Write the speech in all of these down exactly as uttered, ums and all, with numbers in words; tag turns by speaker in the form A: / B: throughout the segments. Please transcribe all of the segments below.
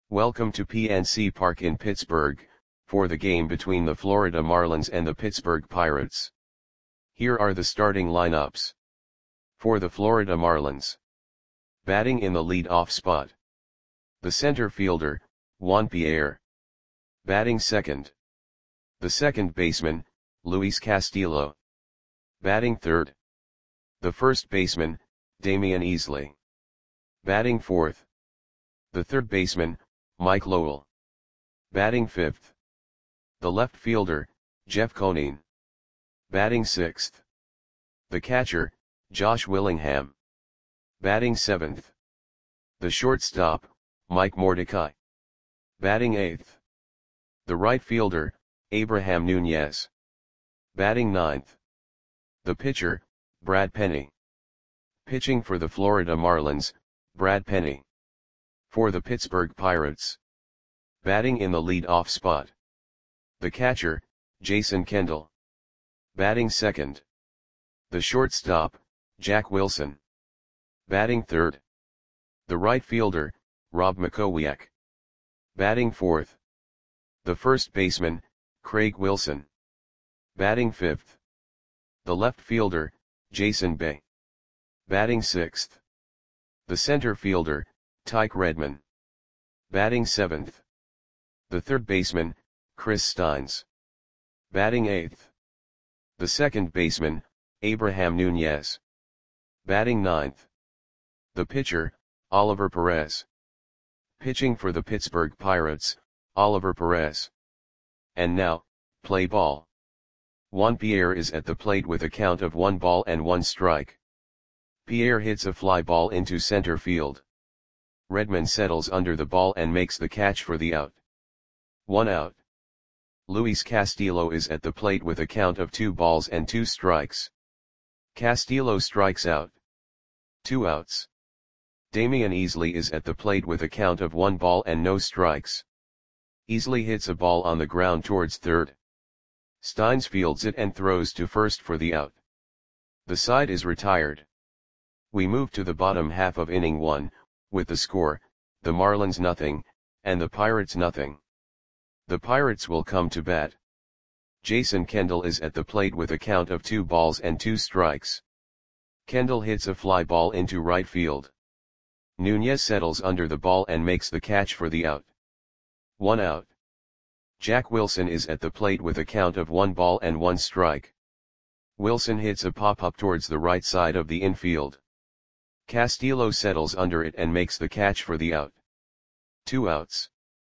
A: Welcome to P N C Park in Pittsburgh, for the game between the Florida Marlins and the Pittsburgh Pirates. Here are the starting lineups. For the Florida Marlins. Batting in the lead-off spot. The center fielder, Juan Pierre. Batting second. The second baseman, Luis Castillo. Batting third. The first baseman, Damian Easley. Batting fourth. The third baseman, Mike Lowell. Batting fifth. The left fielder, Jeff Conine. Batting sixth. The catcher, Josh Willingham. Batting seventh. The shortstop, Mike Mordecai. Batting eighth. The right fielder, Abraham Nunez. Batting ninth. The pitcher, Brad Penny. Pitching for the Florida Marlins, Brad Penny. For the Pittsburgh Pirates. Batting in the lead-off spot. The catcher, Jason Kendall. Batting second. The shortstop, Jack Wilson. Batting third. The right fielder, Rob Makowiak. Batting fourth. The first baseman, Craig Wilson. Batting fifth. The left fielder, Jason Bay. Batting sixth. The center fielder, Tyke Redman. Batting seventh. The third baseman, Chris Steins. Batting eighth. The second baseman, Abraham Nunez. Batting ninth. The pitcher, Oliver Perez. Pitching for the Pittsburgh Pirates, Oliver Perez. And now, play ball. Juan Pierre is at the plate with a count of one ball and one strike. Pierre hits a fly ball into center field. Redman settles under the ball and makes the catch for the out. One out. Luis Castillo is at the plate with a count of two balls and two strikes. Castillo strikes out. Two outs. Damian Easley is at the plate with a count of one ball and no strikes. Easley hits a ball on the ground towards third. Steins fields it and throws to first for the out. The side is retired. We move to the bottom half of inning one, with the score, the Marlins nothing, and the Pirates nothing. The Pirates will come to bat. Jason Kendall is at the plate with a count of two balls and two strikes. Kendall hits a fly ball into right field. Nunez settles under the ball and makes the catch for the out. One out. Jack Wilson is at the plate with a count of one ball and one strike. Wilson hits a pop-up towards the right side of the infield. Castillo settles under it and makes the catch for the out. Two outs.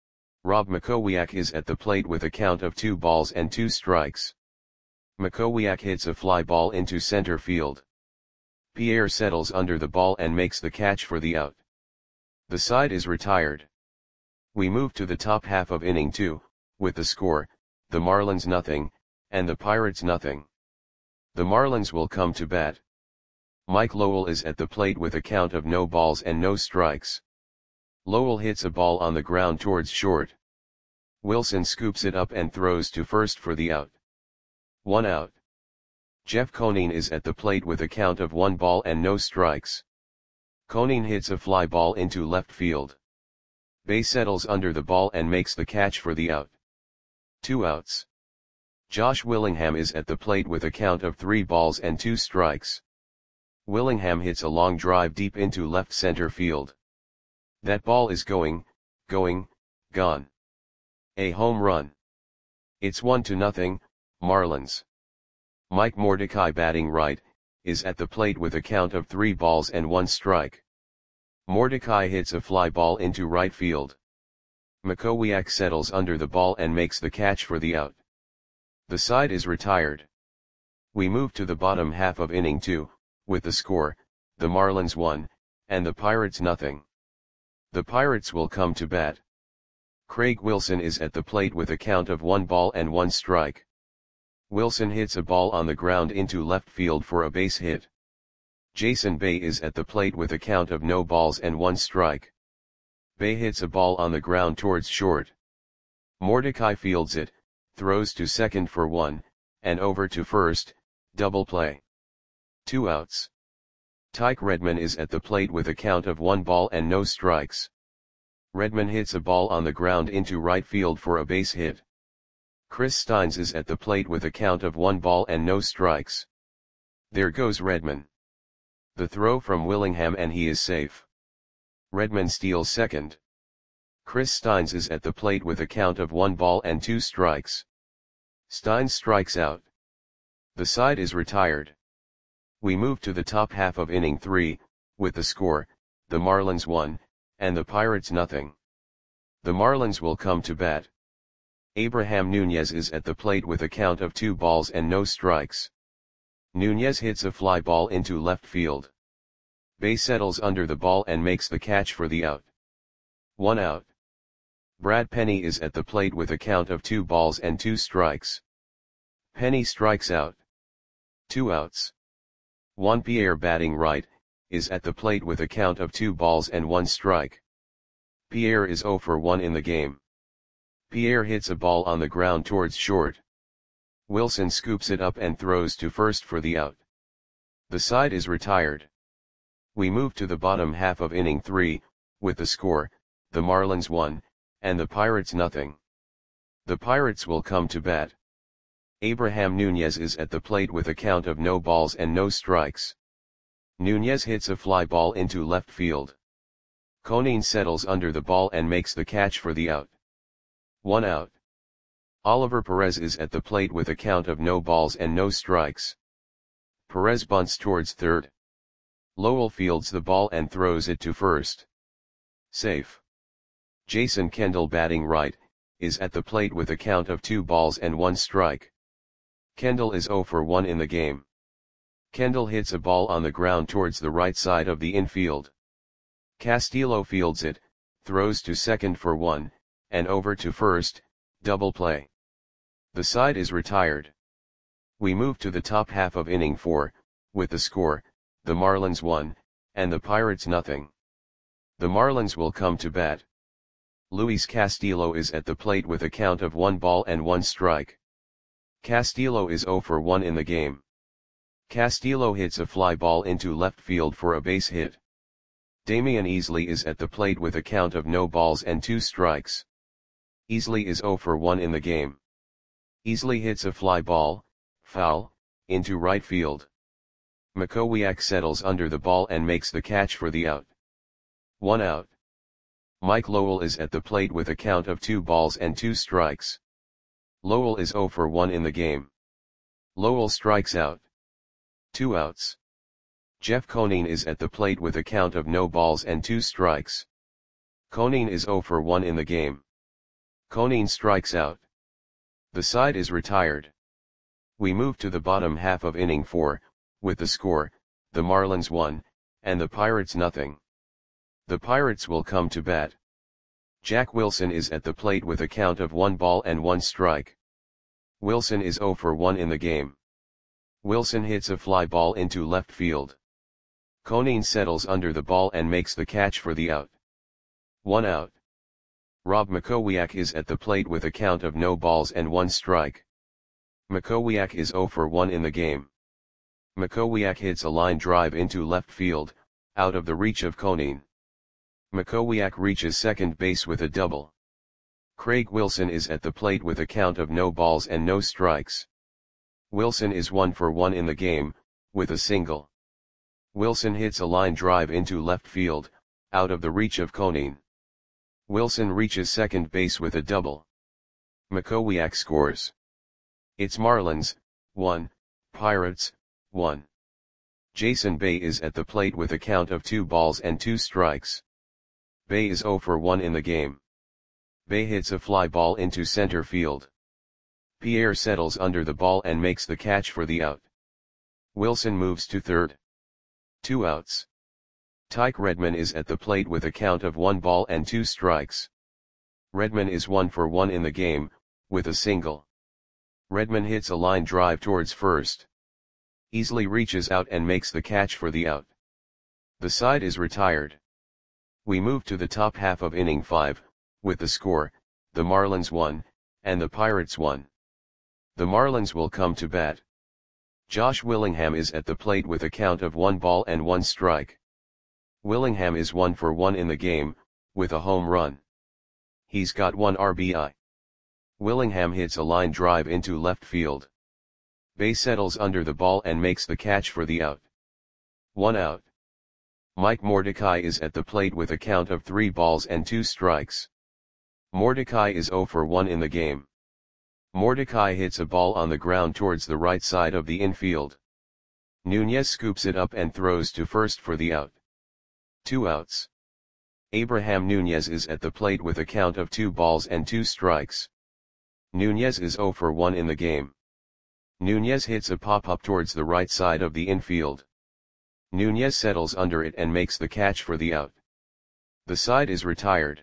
A: Rob Makowiak is at the plate with a count of two balls and two strikes. Makowiak hits a fly ball into center field. Pierre settles under the ball and makes the catch for the out. The side is retired. We move to the top half of inning two, with the score, the Marlins nothing, and the Pirates nothing. The Marlins will come to bat. Mike Lowell is at the plate with a count of no balls and no strikes. Lowell hits a ball on the ground towards short. Wilson scoops it up and throws to first for the out. One out. Jeff Conine is at the plate with a count of one ball and no strikes. Conine hits a fly ball into left field. Bay settles under the ball and makes the catch for the out. Two outs. Josh Willingham is at the plate with a count of three balls and two strikes. Willingham hits a long drive deep into left center field. That ball is going, going, gone. A home run. It's one to nothing, Marlins. Mike Mordecai batting right, is at the plate with a count of three balls and one strike. Mordecai hits a fly ball into right field. Makowiak settles under the ball and makes the catch for the out. The side is retired. We move to the bottom half of inning two, with the score, the Marlins one, and the Pirates nothing. The Pirates will come to bat. Craig Wilson is at the plate with a count of one ball and one strike. Wilson hits a ball on the ground into left field for a base hit. Jason Bay is at the plate with a count of no balls and one strike. Bay hits a ball on the ground towards short. Mordecai fields it, throws to second for one, and over to first, double play. Two outs. Tyke Redman is at the plate with a count of one ball and no strikes. Redman hits a ball on the ground into right field for a base hit. Chris Steins is at the plate with a count of one ball and no strikes. There goes Redman. The throw from Willingham and he is safe. Redman steals second. Chris Steins is at the plate with a count of one ball and two strikes. Steins strikes out. The side is retired. We move to the top half of inning three, with the score, the Marlins one, and the Pirates nothing. The Marlins will come to bat. Abraham Nunez is at the plate with a count of two balls and no strikes. Nunez hits a fly ball into left field. Bay settles under the ball and makes the catch for the out. One out. Brad Penny is at the plate with a count of two balls and two strikes. Penny strikes out. Two outs. Juan Pierre, batting right, is at the plate with a count of two balls and one strike. Pierre is zero for one in the game. Pierre hits a ball on the ground towards short. Wilson scoops it up and throws to first for the out. The side is retired. We move to the bottom half of inning three, with the score, the Marlins one, and the Pirates nothing. The Pirates will come to bat. Abraham Nunez is at the plate with a count of no balls and no strikes. Nunez hits a fly ball into left field. Conine settles under the ball and makes the catch for the out. One out. Oliver Perez is at the plate with a count of no balls and no strikes. Perez bunts towards third. Lowell fields the ball and throws it to first. Safe. Jason Kendall, batting right, is at the plate with a count of two balls and one strike. Kendall is zero for one in the game. Kendall hits a ball on the ground towards the right side of the infield. Castillo fields it, throws to second for one, and over to first, double play. The side is retired. We move to the top half of inning four, with the score, the Marlins one, and the Pirates nothing. The Marlins will come to bat. Luis Castillo is at the plate with a count of one ball and one strike. Castillo is zero for one in the game. Castillo hits a fly ball into left field for a base hit. Damian Easley is at the plate with a count of no balls and two strikes. Easley is zero for one in the game. Easley hits a fly ball, foul, into right field. Makowiak settles under the ball and makes the catch for the out. One out. Mike Lowell is at the plate with a count of two balls and two strikes. Lowell is zero for one in the game. Lowell strikes out. Two outs. Jeff Conine is at the plate with a count of no balls and two strikes. Conine is zero for one in the game. Conine strikes out. The side is retired. We move to the bottom half of inning four, with the score, the Marlins one, and the Pirates nothing. The Pirates will come to bat. Jack Wilson is at the plate with a count of one ball and one strike. Wilson is zero for one in the game. Wilson hits a fly ball into left field. Conine settles under the ball and makes the catch for the out. One out. Rob Makowiak is at the plate with a count of no balls and one strike. Makowiak is zero for one in the game. Makowiak hits a line drive into left field, out of the reach of Conine. Makowiak reaches second base with a double. Craig Wilson is at the plate with a count of no balls and no strikes. Wilson is one for one in the game, with a single. Wilson hits a line drive into left field, out of the reach of Conine. Wilson reaches second base with a double. Makowiak scores. It's Marlins, one, Pirates, one. Jason Bay is at the plate with a count of two balls and two strikes. Bay is zero for one in the game. Bay hits a fly ball into center field. Pierre settles under the ball and makes the catch for the out. Wilson moves to third. Two outs. Tyke Redman is at the plate with a count of one ball and two strikes. Redman is one for one in the game, with a single. Redman hits a line drive towards first. Easley reaches out and makes the catch for the out. The side is retired. We move to the top half of inning five, with the score, the Marlins one, and the Pirates one. The Marlins will come to bat. Josh Willingham is at the plate with a count of one ball and one strike. Willingham is one for one in the game, with a home run. He's got one R B I. Willingham hits a line drive into left field. Bay settles under the ball and makes the catch for the out. One out. Mike Mordecai is at the plate with a count of three balls and two strikes. Mordecai is zero for one in the game. Mordecai hits a ball on the ground towards the right side of the infield. Nunez scoops it up and throws to first for the out. Two outs. Abraham Nunez is at the plate with a count of two balls and two strikes. Nunez is zero for one in the game. Nunez hits a pop-up towards the right side of the infield. Nunez settles under it and makes the catch for the out. The side is retired.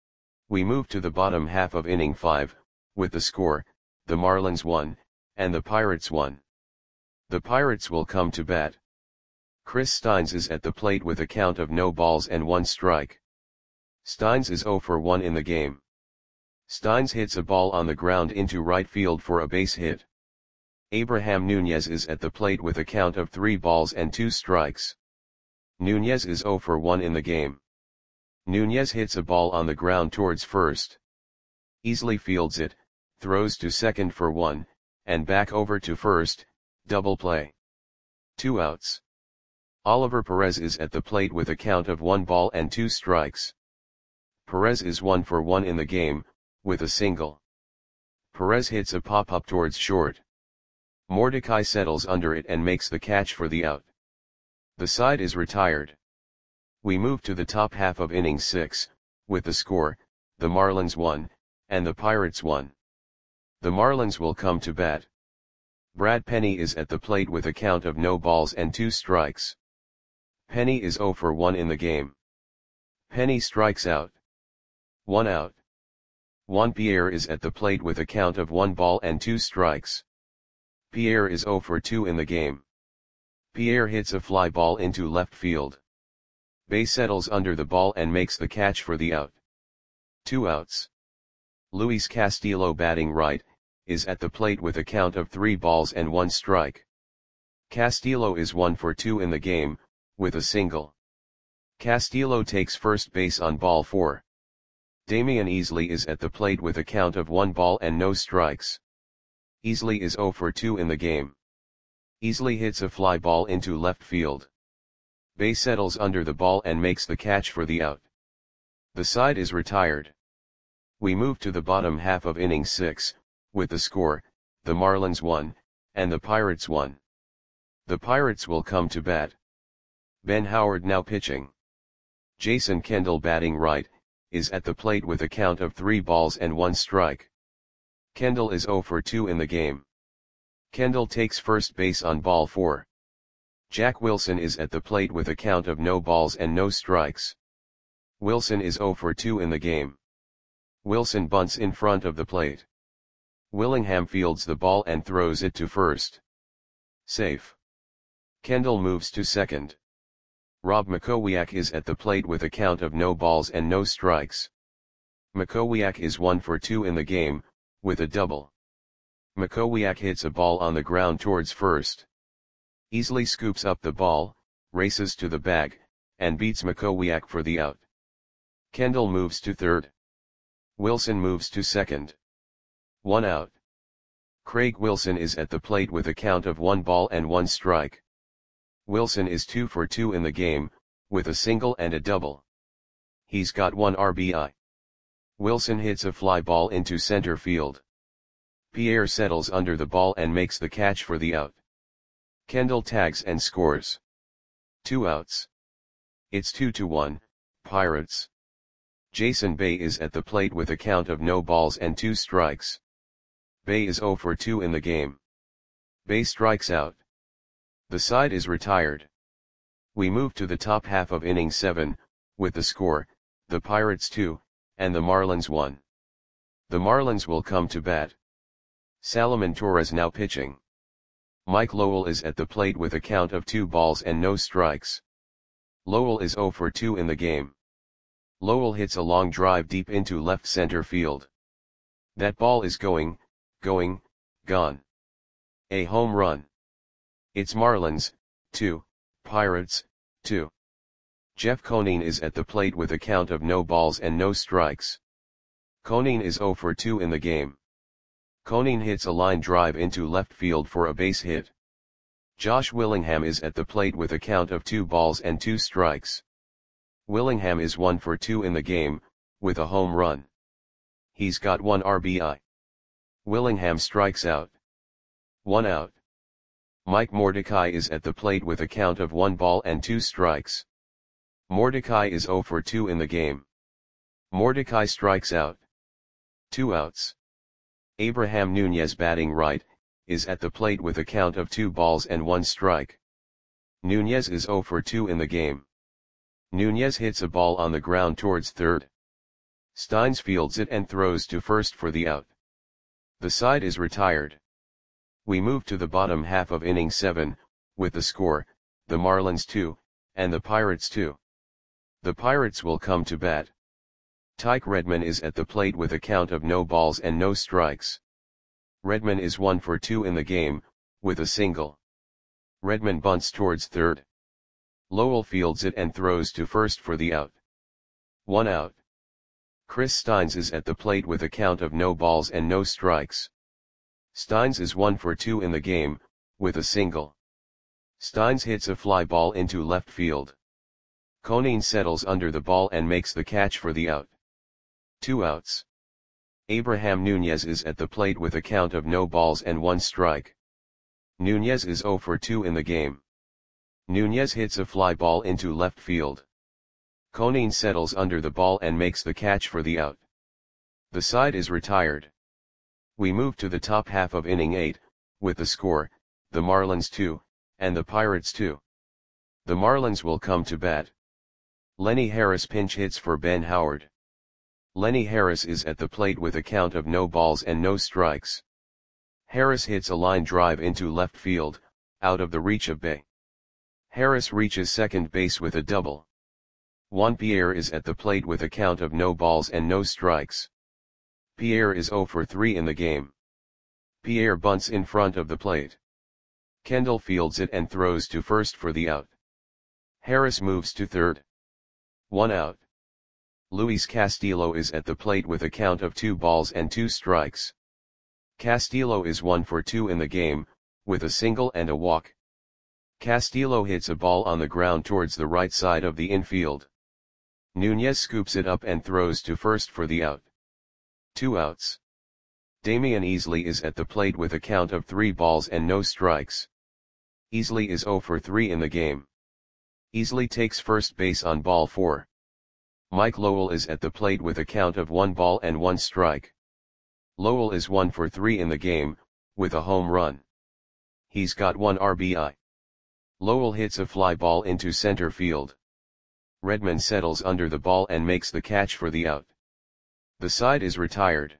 A: We move to the bottom half of inning five, with the score, the Marlins one, and the Pirates one. The Pirates will come to bat. Chris Steins is at the plate with a count of no balls and one strike. Steins is zero for one in the game. Steins hits a ball on the ground into right field for a base hit. Abraham Nunez is at the plate with a count of three balls and two strikes. Nunez is zero for one in the game. Nunez hits a ball on the ground towards first. Easley fields it, throws to second for one, and back over to first, double play. Two outs. Oliver Perez is at the plate with a count of one ball and two strikes. Perez is one for one in the game, with a single. Perez hits a pop-up towards short. Mordecai settles under it and makes the catch for the out. The side is retired. We move to the top half of inning six, with the score, the Marlins one, and the Pirates one. The Marlins will come to bat. Brad Penny is at the plate with a count of no balls and two strikes. Penny is zero for one in the game. Penny strikes out. One out. Juan Pierre is at the plate with a count of one ball and two strikes. Pierre is zero for two in the game. Pierre hits a fly ball into left field. Bay settles under the ball and makes the catch for the out. Two outs. Luis Castillo, batting right, is at the plate with a count of three balls and one strike. Castillo is one for two in the game, with a single. Castillo takes first base on ball four. Damian Easley is at the plate with a count of one ball and no strikes. Easley is zero for two in the game. Easley hits a fly ball into left field. Bay settles under the ball and makes the catch for the out. The side is retired. We move to the bottom half of inning six, with the score, the Marlins one, and the Pirates one. The Pirates will come to bat. Ben Howard now pitching. Jason Kendall, batting right, is at the plate with a count of three balls and one strike. Kendall is zero for two in the game. Kendall takes first base on ball four. Jack Wilson is at the plate with a count of no balls and no strikes. Wilson is zero for two in the game. Wilson bunts in front of the plate. Willingham fields the ball and throws it to first. Safe. Kendall moves to second. Rob Makowiak is at the plate with a count of no balls and no strikes. Makowiak is one for two in the game, with a double. Makowiak hits a ball on the ground towards first. Easley scoops up the ball, races to the bag, and beats Makowiak for the out. Kendall moves to third. Wilson moves to second. One out. Craig Wilson is at the plate with a count of one ball and one strike. Wilson is two for two in the game, with a single and a double. He's got one R B I. Wilson hits a fly ball into center field. Pierre settles under the ball and makes the catch for the out. Kendall tags and scores. Two outs. It's two to one, Pirates. Jason Bay is at the plate with a count of no balls and two strikes. Bay is zero for two in the game. Bay strikes out. The side is retired. We move to the top half of inning seven, with the score, the Pirates two, and the Marlins one. The Marlins will come to bat. Salomon Torres now pitching. Mike Lowell is at the plate with a count of two balls and no strikes. Lowell is zero for two in the game. Lowell hits a long drive deep into left center field. That ball is going, going, gone. A home run. It's Marlins, two, Pirates, two. Jeff Conine is at the plate with a count of no balls and no strikes. Conine is zero for two in the game. Conine hits a line drive into left field for a base hit. Josh Willingham is at the plate with a count of two balls and two strikes. Willingham is one for two in the game, with a home run. He's got one R B I. Willingham strikes out. One out. Mike Mordecai is at the plate with a count of one ball and two strikes. Mordecai is zero for two in the game. Mordecai strikes out. Two outs. Abraham Nunez, batting right, is at the plate with a count of two balls and one strike. Nunez is zero for two in the game. Nunez hits a ball on the ground towards third. Steins fields it and throws to first for the out. The side is retired. We move to the bottom half of inning seven, with the score, the Marlins two, and the Pirates two. The Pirates will come to bat. Tyke Redman is at the plate with a count of no balls and no strikes. Redman is one for two in the game, with a single. Redman bunts towards third. Lowell fields it and throws to first for the out. One out. Chris Steins is at the plate with a count of no balls and no strikes. Steins is one for two in the game, with a single. Steins hits a fly ball into left field. Conine settles under the ball and makes the catch for the out. Two outs. Abraham Nunez is at the plate with a count of no balls and one strike. Nunez is zero for two in the game. Nunez hits a fly ball into left field. Conine settles under the ball and makes the catch for the out. The side is retired. We move to the top half of inning eight, with the score, the Marlins two, and the Pirates two. The Marlins will come to bat. Lenny Harris pinch hits for Ben Howard. Lenny Harris is at the plate with a count of no balls and no strikes. Harris hits a line drive into left field, out of the reach of Bay. Harris reaches second base with a double. Juan Pierre is at the plate with a count of no balls and no strikes. Pierre is zero for three in the game. Pierre bunts in front of the plate. Kendall fields it and throws to first for the out. Harris moves to third. One out. Luis Castillo is at the plate with a count of two balls and two strikes. Castillo is one for two in the game, with a single and a walk. Castillo hits a ball on the ground towards the right side of the infield. Nunez scoops it up and throws to first for the out. Two outs. Damian Easley is at the plate with a count of three balls and no strikes. Easley is zero for three in the game. Easley takes first base on ball four. Mike Lowell is at the plate with a count of one ball and one strike. Lowell is one for three in the game, with a home run. He's got one R B I. Lowell hits a fly ball into center field. Redman settles under the ball and makes the catch for the out. The side is retired.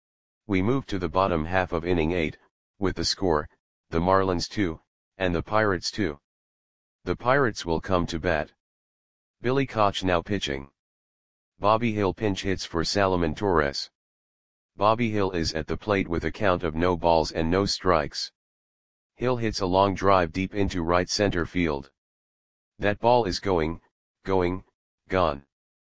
A: We move to the bottom half of inning eight, with the score, the Marlins two, and the Pirates two. The Pirates will come to bat. Billy Koch now pitching. Bobby Hill pinch hits for Salomon Torres. Bobby Hill is at the plate with a count of no balls and no strikes. Hill hits a long drive deep into right center field. That ball is going, going, gone.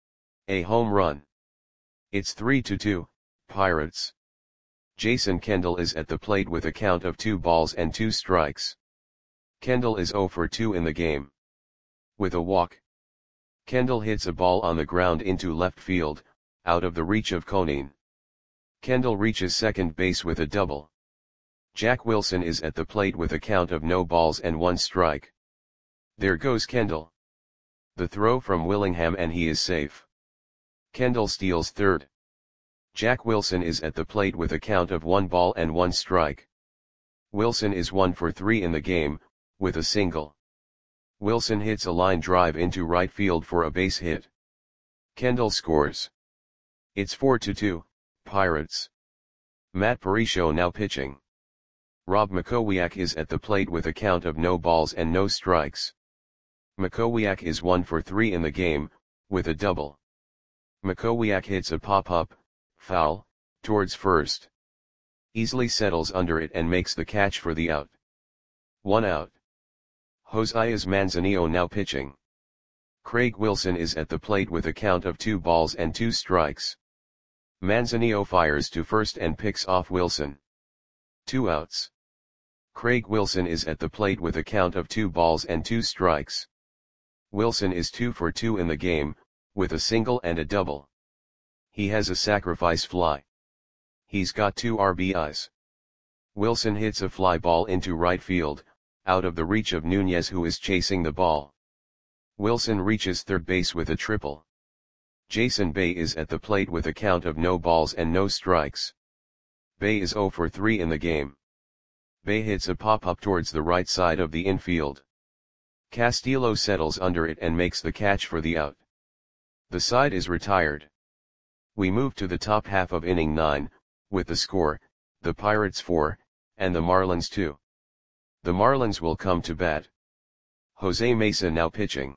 A: A home run. It's three to two, Pirates. Jason Kendall is at the plate with a count of two balls and two strikes. Kendall is zero for two in the game. With a walk. Kendall hits a ball on the ground into left field, out of the reach of Conine. Kendall reaches second base with a double. Jack Wilson is at the plate with a count of no balls and one strike. There goes Kendall. The throw from Willingham and he is safe. Kendall steals third. Jack Wilson is at the plate with a count of one ball and one strike. Wilson is one for three in the game, with a single. Wilson hits a line drive into right field for a base hit. Kendall scores. It's four to two, Pirates. Matt Parisho now pitching. Rob Makowiak is at the plate with a count of no balls and no strikes. Makowiak is one for three in the game, with a double. Makowiak hits a pop-up, foul, towards first. Easily settles under it and makes the catch for the out. One out. Josias Manzanillo now pitching. Craig Wilson is at the plate with a count of two balls and two strikes. Manzanillo fires to first and picks off Wilson. Two outs. Craig Wilson is at the plate with a count of two balls and two strikes. Wilson is two for two in the game, with a single and a double. He has a sacrifice fly. He's got two R B Is. Wilson hits a fly ball into right field, out of the reach of Nunez, who is chasing the ball. Wilson reaches third base with a triple. Jason Bay is at the plate with a count of no balls and no strikes. Bay is zero for three in the game. Bay hits a pop-up towards the right side of the infield. Castillo settles under it and makes the catch for the out. The side is retired. We move to the top half of inning nine, with the score, the Pirates four, and the Marlins two. The Marlins will come to bat. Jose Mesa now pitching.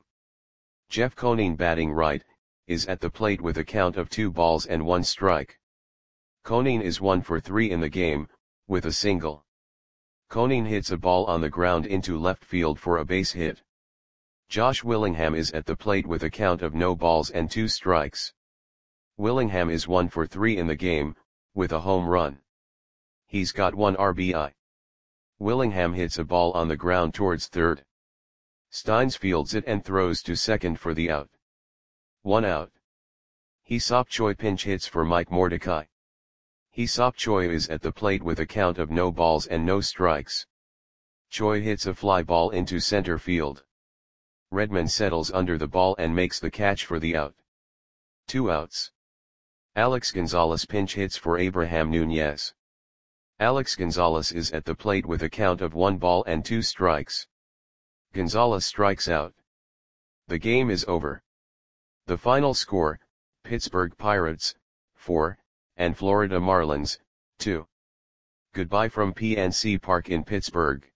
A: Jeff Conine, batting right, is at the plate with a count of two balls and one strike. Conine is one for three in the game, with a single. Conine hits a ball on the ground into left field for a base hit. Josh Willingham is at the plate with a count of no balls and two strikes. Willingham is one for three in the game, with a home run. He's got one R B I. Willingham hits a ball on the ground towards third. Steins fields it and throws to second for the out. One out. Hee-Seop Choi pinch hits for Mike Mordecai. Hee-Seop Choi is at the plate with a count of no balls and no strikes. Choi hits a fly ball into center field. Redman settles under the ball and makes the catch for the out. Two outs. Alex Gonzalez pinch hits for Abraham Nunez. Alex Gonzalez is at the plate with a count of one ball and two strikes. Gonzalez strikes out. The game is over. The final score, Pittsburgh Pirates, four, and Florida Marlins, two. Goodbye from P N C Park in Pittsburgh.